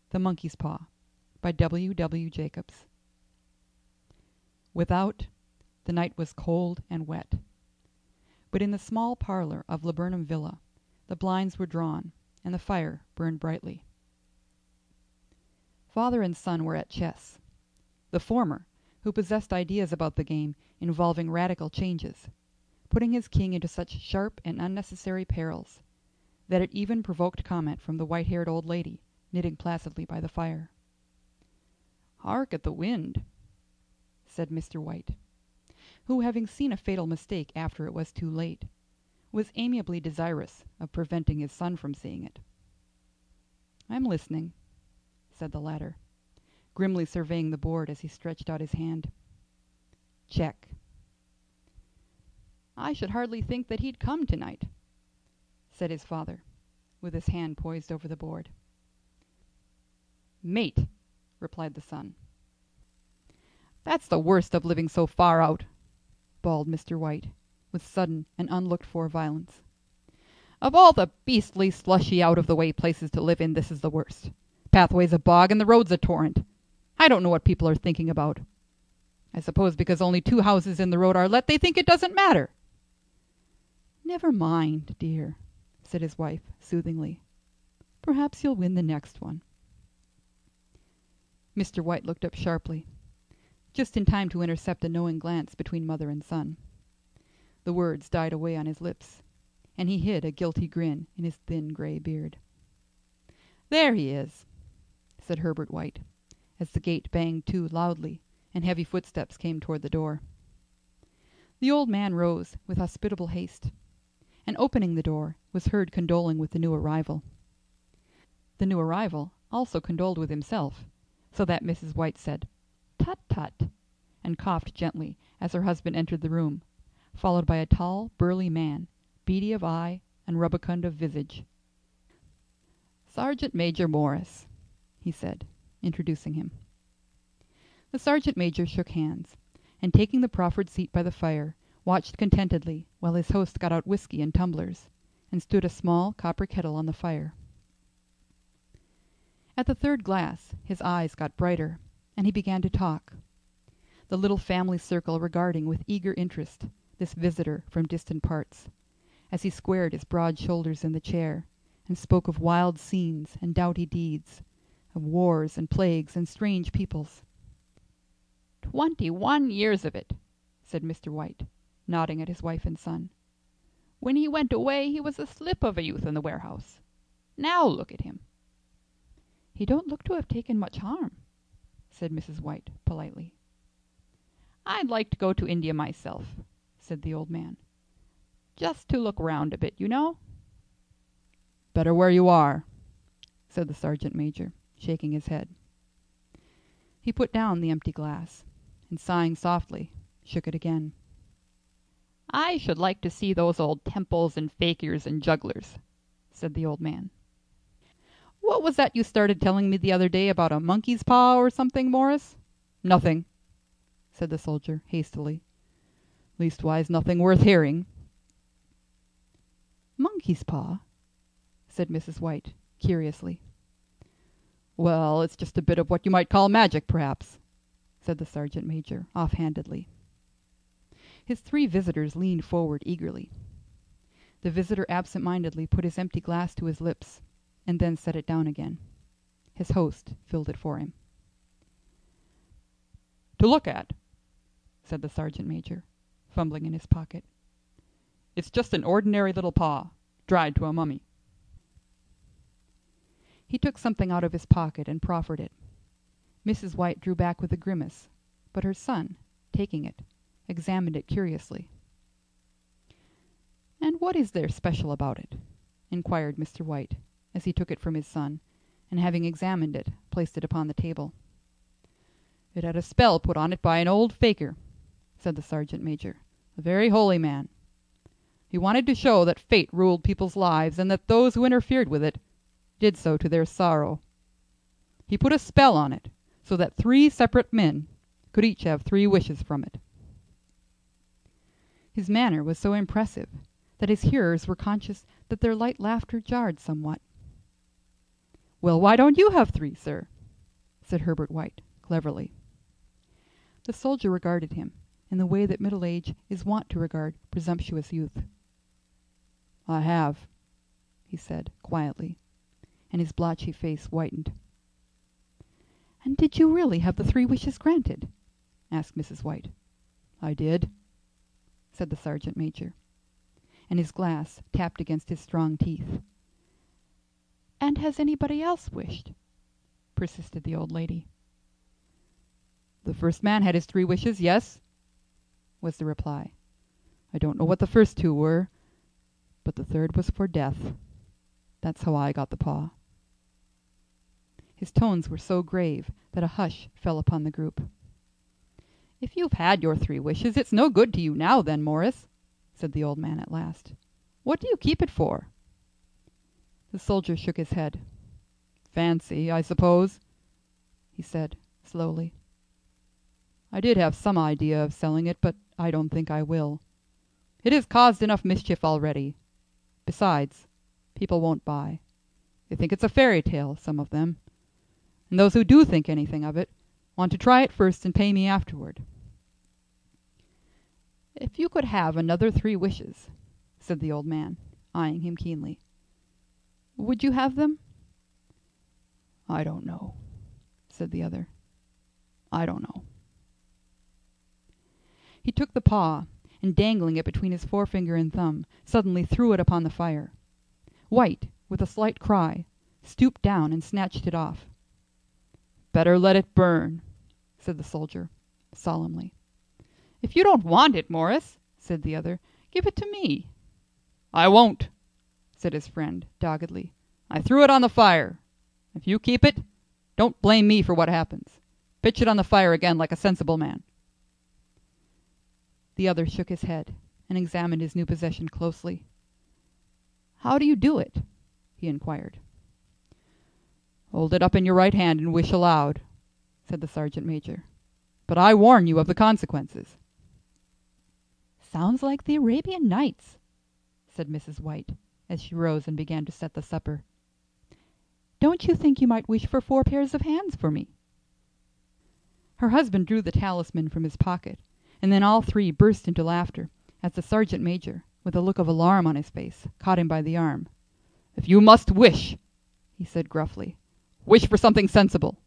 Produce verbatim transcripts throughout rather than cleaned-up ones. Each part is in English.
THE MONKEY'S PAW by W. W. Jacobs. Without, the night was cold and wet, but in the small parlor of Laburnum Villa the blinds were drawn and the fire burned brightly. Father and son were at chess. The former, who possessed ideas about the game involving radical changes, putting his king into such sharp and unnecessary perils that it even provoked comment from the white-haired old lady knitting placidly by the fire. "Hark at the wind," said Mister White, who, having seen a fatal mistake after it was too late, was amiably desirous of preventing his son from seeing it. "I'm listening," said the latter, grimly surveying the board as he stretched out his hand. "Check." "I should hardly think that he'd come tonight," said his father, with his hand poised over the board. "Mate," replied the son. "That's the worst of living so far out," bawled Mister White, with sudden and unlooked-for violence. "Of all the beastly, slushy, out-of-the-way places to live in, this is the worst. Pathway's a bog and the road's a torrent. I don't know what people are thinking about. I suppose because only two houses in the road are let, they think it doesn't matter." "Never mind, dear," said his wife, soothingly. "Perhaps you'll win the next one." Mister White looked up sharply, just in time to intercept a knowing glance between mother and son. The words died away on his lips, and he hid a guilty grin in his thin gray beard. "There he is," said Herbert White, as the gate banged to loudly and heavy footsteps came toward the door. The old man rose with hospitable haste, and opening the door was heard condoling with the new arrival. The new arrival also condoled with himself, so that Missus White said, "Tut, tut," and coughed gently as her husband entered the room, followed by a tall, burly man, beady of eye and rubicund of visage. "Sergeant Major Morris," he said, introducing him. The sergeant major shook hands, and taking the proffered seat by the fire, watched contentedly while his host got out whiskey in tumblers and stood a small copper kettle on the fire. At the third glass his eyes got brighter, and he began to talk, the little family circle regarding with eager interest this visitor from distant parts, as he squared his broad shoulders in the chair and spoke of wild scenes and doughty deeds, of wars and plagues and strange peoples. "Twenty-one years of it," said Mister White, nodding at his wife and son. "When he went away he was a slip of a youth in the warehouse. Now look at him." "He don't look to have taken much harm," said Missus White, politely. "I'd like to go to India myself," said the old man. "Just to look round a bit, you know." "Better where you are," said the sergeant major, shaking his head. He put down the empty glass, and sighing softly, shook it again. "I should like to see those old temples and fakirs and jugglers," said the old man. "What was that you started telling me the other day about a monkey's paw or something, Morris?" "Nothing," said the soldier, hastily. "Leastwise, nothing worth hearing." "Monkey's paw?" said Missus White, curiously. "Well, it's just a bit of what you might call magic, perhaps," said the sergeant major, offhandedly. His three visitors leaned forward eagerly. The visitor absent-mindedly put his empty glass to his lips, and then set it down again. His host filled it for him. "To look at," said the sergeant major, fumbling in his pocket. "It's just an ordinary little paw, dried to a mummy." He took something out of his pocket and proffered it. Missus White drew back with a grimace, but her son, taking it, examined it curiously. "And what is there special about it?" inquired Mister White, as he took it from his son, and having examined it, placed it upon the table. "It had a spell put on it by an old fakir," said the sergeant major, "a very holy man. He wanted to show that fate ruled people's lives, and that those who interfered with it did so to their sorrow. He put a spell on it, so that three separate men could each have three wishes from it." His manner was so impressive that his hearers were conscious that their light laughter jarred somewhat. "Well, why don't you have three, sir?" said Herbert White, cleverly. The soldier regarded him in the way that middle age is wont to regard presumptuous youth. "I have," he said, quietly, and his blotchy face whitened. "And did you really have the three wishes granted?" asked Missus White. "I did," said the sergeant major, and his glass tapped against his strong teeth. "And has anybody else wished?" persisted the old lady. "The first man had his three wishes, yes," was the reply. "I don't know what the first two were, but the third was for death. That's how I got the paw." His tones were so grave that a hush fell upon the group. "If you've had your three wishes, it's no good to you now, then, Morris," said the old man at last. "What do you keep it for?" The soldier shook his head. "Fancy, I suppose," he said, slowly. "I did have some idea of selling it, but I don't think I will. It has caused enough mischief already. Besides, people won't buy. They think it's a fairy tale, some of them, and those who do think anything of it want to try it first and pay me afterward." "If you could have another three wishes," said the old man, eyeing him keenly, "would you have them?" "I don't know," said the other. "I don't know." He took the paw, and dangling it between his forefinger and thumb, suddenly threw it upon the fire. White, with a slight cry, stooped down and snatched it off. "Better let it burn," said the soldier, solemnly. "If you don't want it, Morris," said the other, "give it to me." "I won't," said his friend, doggedly. "I threw it on the fire. If you keep it, don't blame me for what happens. Pitch it on the fire again like a sensible man." The other shook his head and examined his new possession closely. "How do you do it?" he inquired. "Hold it up in your right hand and wish aloud," said the sergeant major. "But I warn you of the consequences." "Sounds like the Arabian Nights," said Missus White, as she rose and began to set the supper. "Don't you think you might wish for four pairs of hands for me?" Her husband drew the talisman from his pocket, and then all three burst into laughter as the sergeant major, with a look of alarm on his face, caught him by the arm. "If you must wish," he said gruffly, "wish for something sensible."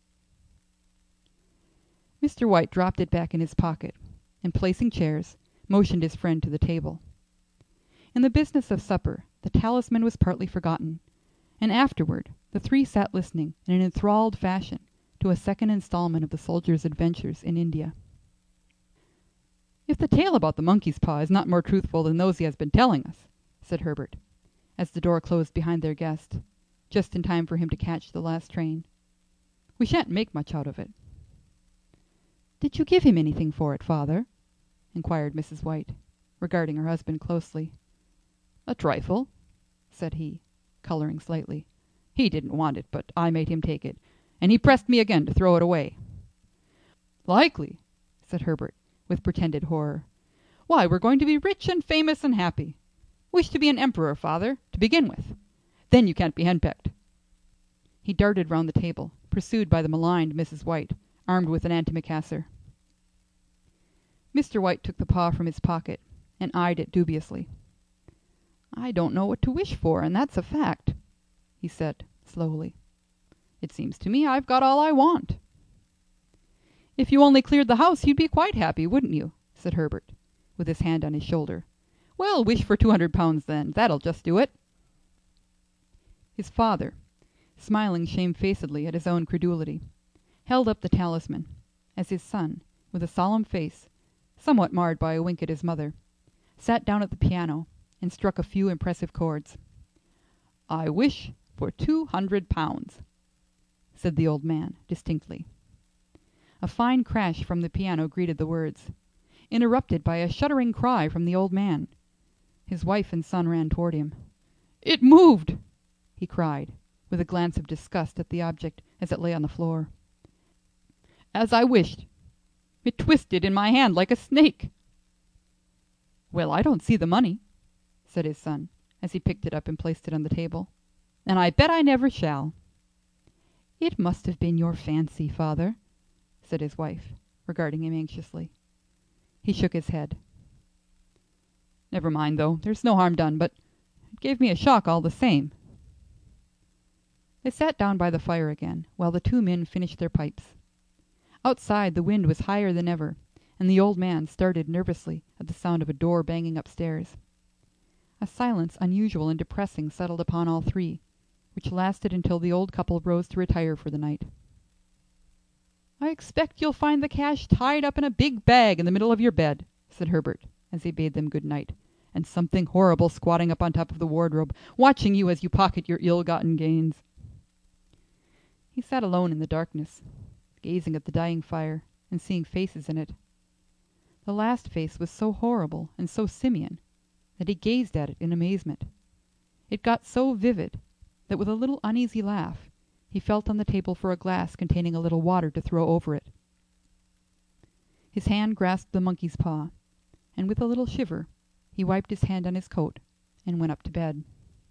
Mister White dropped it back in his pocket, and placing chairs, motioned his friend to the table. In the business of supper the talisman was partly forgotten, and afterward the three sat listening in an enthralled fashion to a second installment of the soldier's adventures in India. "If the tale about the monkey's paw is not more truthful than those he has been telling us," said Herbert, as the door closed behind their guest, just in time for him to catch the last train, "we shan't make much out of it." "Did you give him anything for it, father?" inquired Missus White, regarding her husband closely. "A trifle," said he, coloring slightly. "He didn't want it, but I made him take it, and he pressed me again to throw it away." "Likely," said Herbert, with pretended horror. "Why, we're going to be rich and famous and happy. Wish to be an emperor, father, to begin with. Then you can't be henpecked." He darted round the table, pursued by the maligned Missus White, armed with an antimacassar. Mister White took the paw from his pocket and eyed it dubiously. "I don't know what to wish for, and that's a fact," he said, slowly. "It seems to me I've got all I want." "If you only cleared the house you'd be quite happy, wouldn't you?" said Herbert, with his hand on his shoulder. "Well, wish for two hundred pounds, then. That'll just do it." His father, smiling shamefacedly at his own credulity, held up the talisman, as his son, with a solemn face, somewhat marred by a wink at his mother, sat down at the piano and struck a few impressive chords. "I wish for two hundred pounds," said the old man, distinctly. A fine crash from the piano greeted the words, interrupted by a shuddering cry from the old man. His wife and son ran toward him. "It moved!" he cried, with a glance of disgust at the object as it lay on the floor. "As I wished. It twisted in my hand like a snake." "Well, I don't see the money," said his son, as he picked it up and placed it on the table, "and I bet I never shall." "It must have been your fancy, father," said his wife, regarding him anxiously. He shook his head. "Never mind, though. There's no harm done, but it gave me a shock all the same." They sat down by the fire again, while the two men finished their pipes. Outside the wind was higher than ever, and the old man started nervously at the sound of a door banging upstairs. A silence unusual and depressing settled upon all three, which lasted until the old couple rose to retire for the night. "I expect you'll find the cash tied up in a big bag in the middle of your bed," said Herbert, as he bade them good night, "and something horrible squatting up on top of the wardrobe, watching you as you pocket your ill-gotten gains." He sat alone in the darkness, gazing at the dying fire and seeing faces in it. The last face was so horrible and so simian that he gazed at it in amazement. It got so vivid that, with a little uneasy laugh, he felt on the table for a glass containing a little water to throw over it. His hand grasped the monkey's paw, and with a little shiver he wiped his hand on his coat and went up to bed.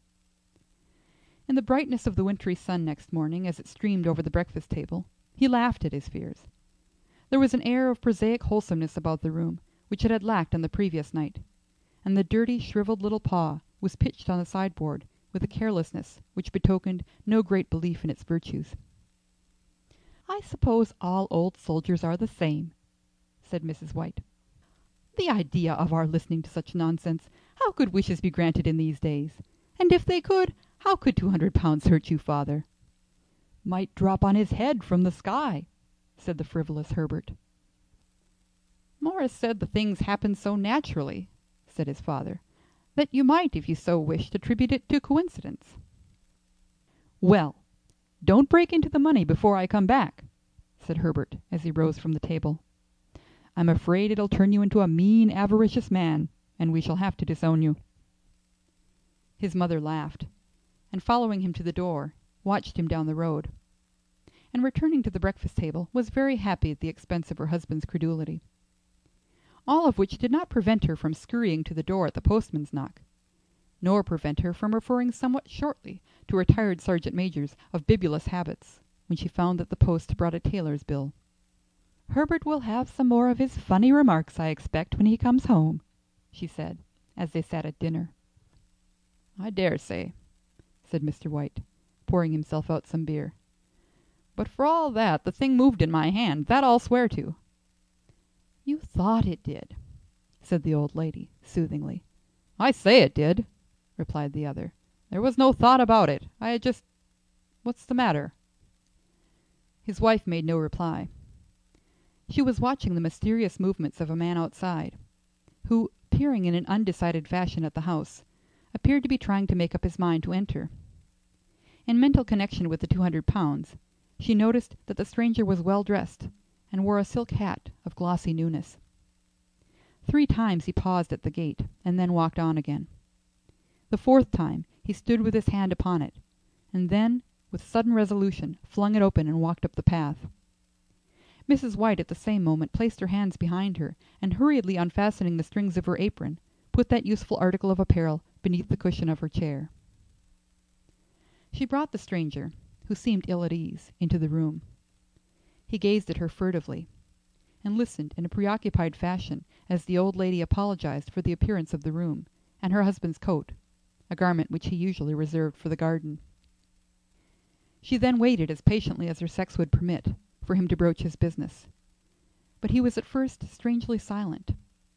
In the brightness of the wintry sun next morning, as it streamed over the breakfast table, he laughed at his fears. There was an air of prosaic wholesomeness about the room which it had lacked on the previous night, and the dirty, shriveled little paw was pitched on the sideboard with a carelessness which betokened no great belief in its virtues. "I suppose all old soldiers are the same," said Missus White. "The idea of our listening to such nonsense! How could wishes be granted in these days? And if they could, how could two hundred pounds hurt you, father?" "Might drop on his head from the sky," said the frivolous Herbert. "Morris said the things happened so naturally," said his father, "that you might, if you so wished, attribute it to coincidence." "Well, don't break into the money before I come back," said Herbert, as he rose from the table. "I'm afraid it'll turn you into a mean, avaricious man, and we shall have to disown you." His mother laughed, and following him to the door, watched him down the road, and returning to the breakfast table, was very happy at the expense of her husband's credulity. All of which did not prevent her from scurrying to the door at the postman's knock, nor prevent her from referring somewhat shortly to retired sergeant majors of bibulous habits, when she found that the post brought a tailor's bill. "Herbert will have some more of his funny remarks, I expect, when he comes home," she said, as they sat at dinner. "I dare say," said Mister White, pouring himself out some beer. "But for all that, the thing moved in my hand, that I'll swear to." "You thought it did," said the old lady, soothingly. "I say it did," replied the other. "There was no thought about it. I had just What's the matter?" His wife made no reply. She was watching the mysterious movements of a man outside, who, peering in an undecided fashion at the house, appeared to be trying to make up his mind to enter. In mental connection with the two hundred pounds, she noticed that the stranger was well dressed, and wore a silk hat of glossy newness. Three times he paused at the gate, and then walked on again. The fourth time he stood with his hand upon it, and then, with sudden resolution, flung it open and walked up the path. Missus White at the same moment placed her hands behind her, and hurriedly unfastening the strings of her apron, put that useful article of apparel beneath the cushion of her chair. She brought the stranger, who seemed ill at ease, into the room. He gazed at her furtively, and listened in a preoccupied fashion as the old lady apologized for the appearance of the room and her husband's coat, a garment which he usually reserved for the garden. She then waited as patiently as her sex would permit for him to broach his business, but he was at first strangely silent.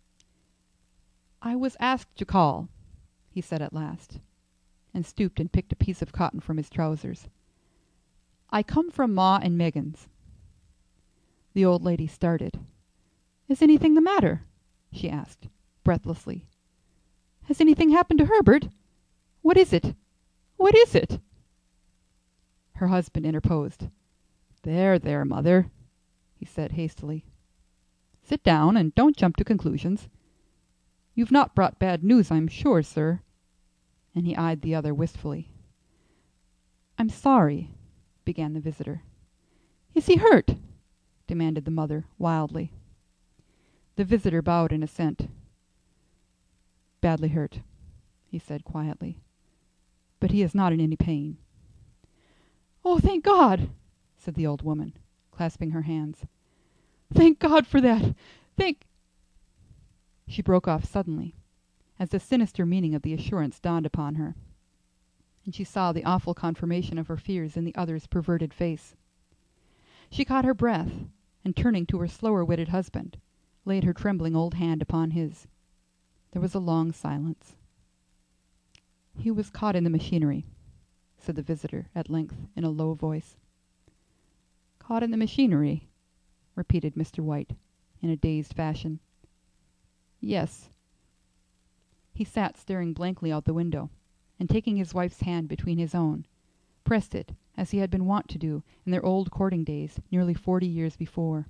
"I was asked to call," he said at last, and stooped and picked a piece of cotton from his trousers. "I come from Ma and Megan's." The old lady started. "Is anything the matter?" she asked, breathlessly. "Has anything happened to Herbert? What is it? What is it?" Her husband interposed. "There, there, mother," he said hastily. "Sit down, and don't jump to conclusions. You've not brought bad news, I'm sure, sir," and he eyed the other wistfully. "I'm sorry," began the visitor. "Is he hurt?" demanded the mother, wildly. The visitor bowed in assent. "Badly hurt," he said quietly, "but he is not in any pain." "Oh, thank God!" said the old woman, clasping her hands. "Thank God for that! Thank—" She broke off suddenly, as the sinister meaning of the assurance dawned upon her, and she saw the awful confirmation of her fears in the other's perverted face. She caught her breath, and turning to her slower-witted husband, laid her trembling old hand upon his. There was a long silence. "He was caught in the machinery," said the visitor at length in a low voice. "Caught in the machinery?" repeated Mister White, in a dazed fashion. "Yes." He sat staring blankly out the window, and taking his wife's hand between his own, pressed it as he had been wont to do in their old courting days nearly forty years before.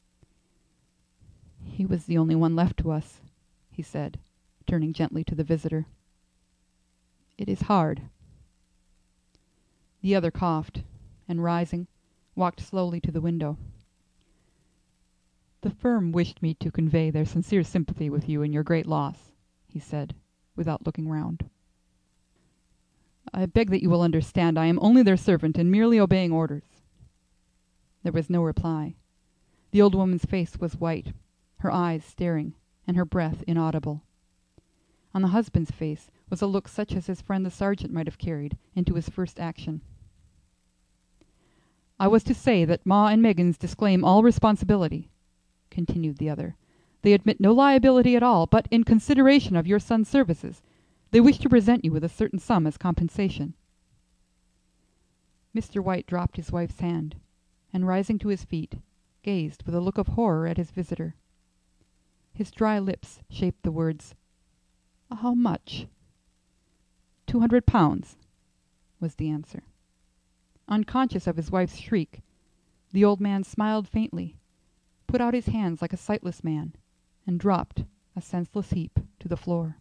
"He was the only one left to us," he said, turning gently to the visitor. "It is hard." The other coughed, and rising, walked slowly to the window. "The firm wished me to convey their sincere sympathy with you in your great loss," he said, without looking round. "I beg that you will understand I am only their servant and merely obeying orders." There was no reply. The old woman's face was white, her eyes staring, and her breath inaudible. On the husband's face was a look such as his friend the sergeant might have carried into his first action. "I was to say that Ma and Meggins disclaim all responsibility," continued the other. "They admit no liability at all, but in consideration of your son's services, they wish to present you with a certain sum as compensation." Mister White dropped his wife's hand, and rising to his feet, gazed with a look of horror at his visitor. His dry lips shaped the words, "How much?" "Two hundred pounds," was the answer. Unconscious of his wife's shriek, the old man smiled faintly, put out his hands like a sightless man, and dropped, a senseless heap, to the floor.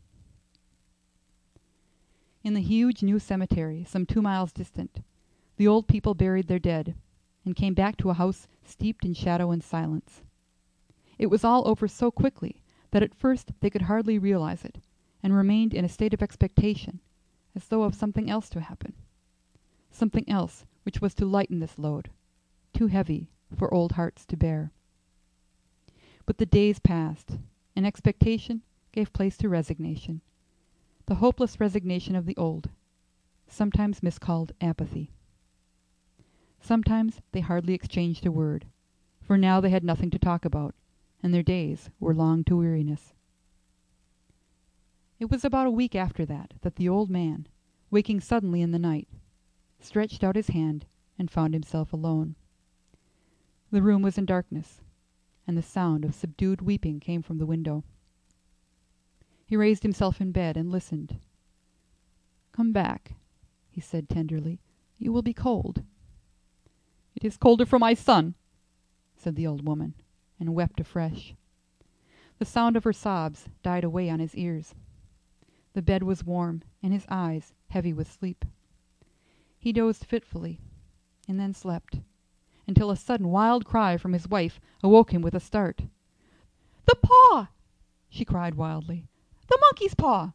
In the huge new cemetery, some two miles distant, the old people buried their dead, and came back to a house steeped in shadow and silence. It was all over so quickly that at first they could hardly realize it, and remained in a state of expectation, as though of something else to happen, something else which was to lighten this load, too heavy for old hearts to bear. But the days passed, and expectation gave place to resignation, the hopeless resignation of the old, sometimes miscalled apathy. Sometimes they hardly exchanged a word, for now they had nothing to talk about, and their days were long to weariness. It was about a week after that that the old man, waking suddenly in the night, stretched out his hand and found himself alone. The room was in darkness, and the sound of subdued weeping came from the window. He raised himself in bed and listened. "Come back," he said tenderly. "You will be cold." "It is colder for my son," said the old woman, and wept afresh. The sound of her sobs died away on his ears. The bed was warm, and his eyes heavy with sleep. He dozed fitfully, and then slept, until a sudden wild cry from his wife awoke him with a start. "The paw!" she cried wildly. "The monkey's paw!"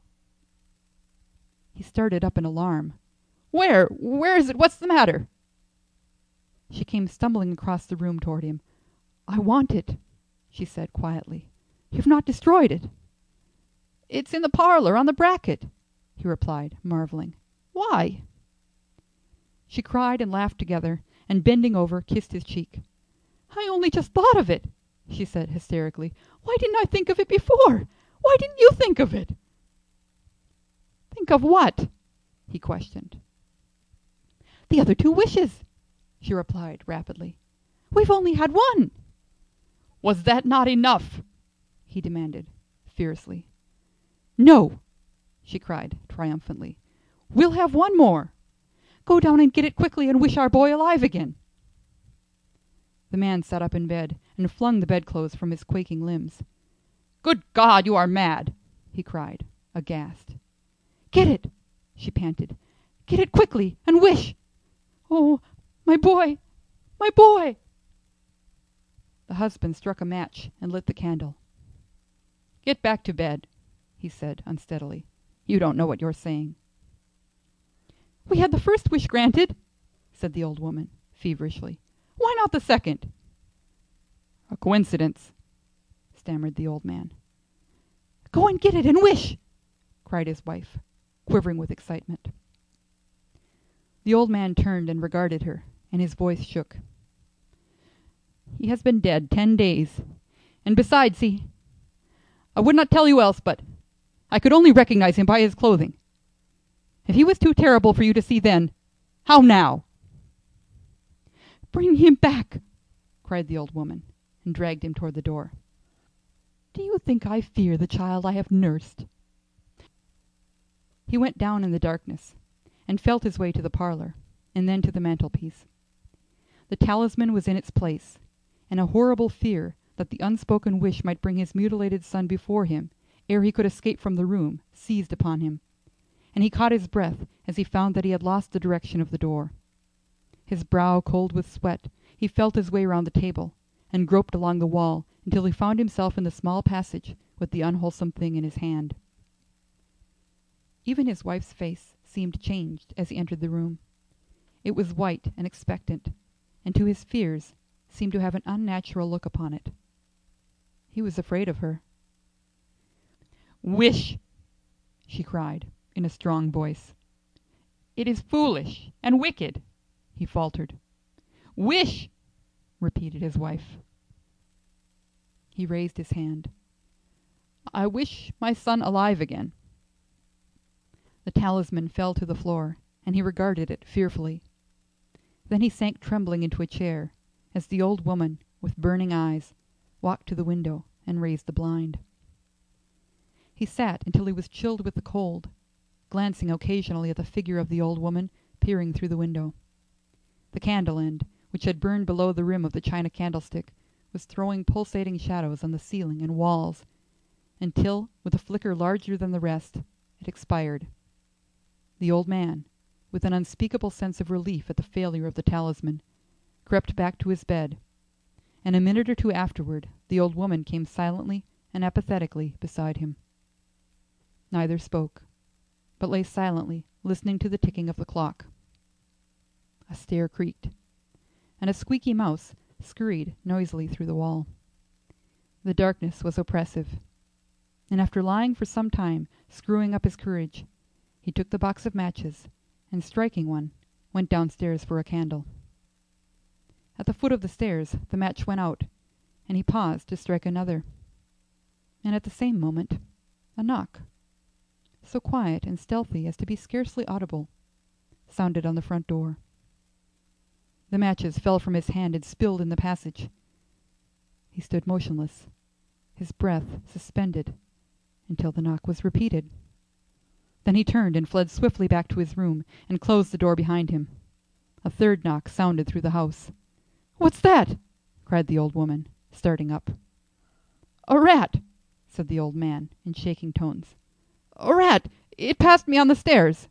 He started up in alarm. "Where? Where is it? What's the matter?" She came stumbling across the room toward him. "I want it," she said quietly. "You've not destroyed it." "It's in the parlor on the bracket," he replied, marveling. "Why?" She cried and laughed together, and bending over, kissed his cheek. "I only just thought of it," she said hysterically. "Why didn't I think of it before? Why didn't you think of it?" "Think of what?" he questioned. "The other two wishes," she replied rapidly. "We've only had one." "Was that not enough?" he demanded, fiercely. "No," she cried triumphantly. "We'll have one more. Go down and get it quickly and wish our boy alive again." The man sat up in bed and flung the bedclothes from his quaking limbs. "Good God, you are mad!" he cried, aghast. "Get it!" she panted. "Get it quickly and wish! Oh, my boy! My boy!" The husband struck a match and lit the candle. "Get back to bed," he said unsteadily. "You don't know what you're saying." "We had the first wish granted," said the old woman, feverishly. Why not the second?" "A coincidence," stammered the old man. "Go and get it and wish!" cried his wife, quivering with excitement. The old man turned and regarded her, and his voice shook. "He has been dead ten days, and besides he... I would not tell you else, but I could only recognize him by his clothing. If he was too terrible for you to see then, how now?" "Bring him back!" cried the old woman, and dragged him toward the door. "Do you think I fear the child I have nursed?" He went down in the darkness, and felt his way to the parlor, and then to the mantelpiece. The talisman was in its place, and a horrible fear that the unspoken wish might bring his mutilated son before him ere he could escape from the room seized upon him, and he caught his breath as he found that he had lost the direction of the door. His brow cold with sweat, he felt his way round the table, and groped along the wall until he found himself in the small passage with the unwholesome thing in his hand. Even his wife's face seemed changed as he entered the room. It was white and expectant, and to his fears seemed to have an unnatural look upon it. He was afraid of her. "Wish!" she cried, in a strong voice. "It is foolish and wicked," he faltered. "Wish!" repeated his wife. He raised his hand. "I wish my son alive again." The talisman fell to the floor, and he regarded it fearfully. Then he sank trembling into a chair, as the old woman, with burning eyes, walked to the window and raised the blind. He sat until he was chilled with the cold, glancing occasionally at the figure of the old woman peering through the window. The candle end, which had burned below the rim of the china candlestick, was throwing pulsating shadows on the ceiling and walls, until, with a flicker larger than the rest, it expired. The old man, with an unspeakable sense of relief at the failure of the talisman, crept back to his bed, and a minute or two afterward the old woman came silently and apathetically beside him. Neither spoke, but lay silently listening to the ticking of the clock. A stair creaked, and a squeaky mouse scurried noisily through the wall. The darkness was oppressive, and after lying for some time screwing up his courage, he took the box of matches, and striking one, went downstairs for a candle. At the foot of the stairs the match went out, and he paused to strike another. And at the same moment a knock, so quiet and stealthy as to be scarcely audible, sounded on the front door. The matches fell from his hand and spilled in the passage. He stood motionless, his breath suspended, until the knock was repeated. Then he turned and fled swiftly back to his room and closed the door behind him. A third knock sounded through the house. "What's that?" cried the old woman, starting up. "A rat," said the old man in shaking tones. "A rat! It passed me on the stairs."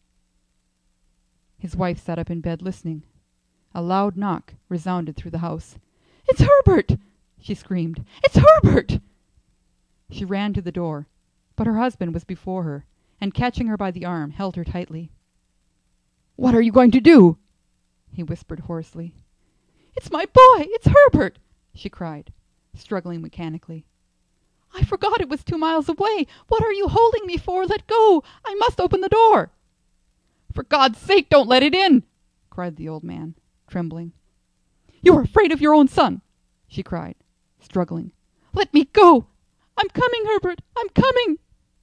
His wife sat up in bed listening. A loud knock resounded through the house. "It's Herbert!" she screamed. "It's Herbert!" She ran to the door, but her husband was before her, and catching her by the arm held her tightly. "What are you going to do?" he whispered hoarsely. "It's my boy! It's Herbert!" she cried, struggling mechanically. "I forgot it was two miles away. What are you holding me for? Let go! I must open the door." "For God's sake, don't let it in!" cried the old man, trembling. "You are afraid of your own son!" she cried, struggling. "Let me go! I'm coming, Herbert! I'm coming!"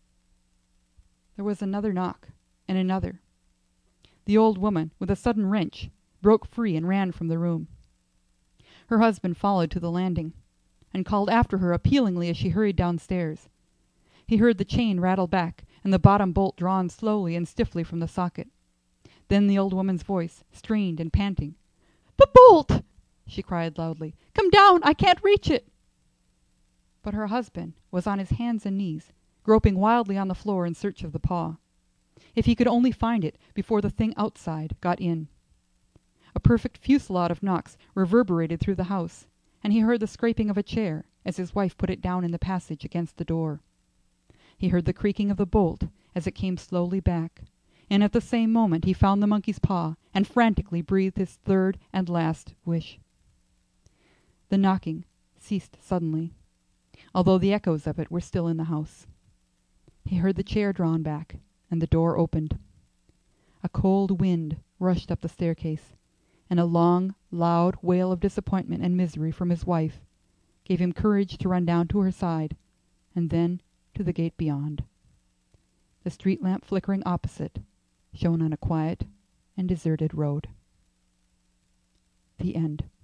There was another knock, and another. The old woman, with a sudden wrench, broke free and ran from the room. Her husband followed to the landing, and called after her appealingly as she hurried downstairs. He heard the chain rattle back, and the bottom bolt drawn slowly and stiffly from the socket. Then the old woman's voice, strained and panting. "The bolt!" she cried loudly. "Come down! I can't reach it!" But her husband was on his hands and knees, groping wildly on the floor in search of the paw. If he could only find it before the thing outside got in. A perfect fusillade of knocks reverberated through the house, and he heard the scraping of a chair as his wife put it down in the passage against the door. He heard the creaking of the bolt as it came slowly back, and at the same moment he found the monkey's paw and frantically breathed his third and last wish. The knocking ceased suddenly, although the echoes of it were still in the house. He heard the chair drawn back, and the door opened. A cold wind rushed up the staircase, and a long, loud wail of disappointment and misery from his wife gave him courage to run down to her side, and then to the gate beyond. The street lamp flickering opposite shone on a quiet and deserted road. The end.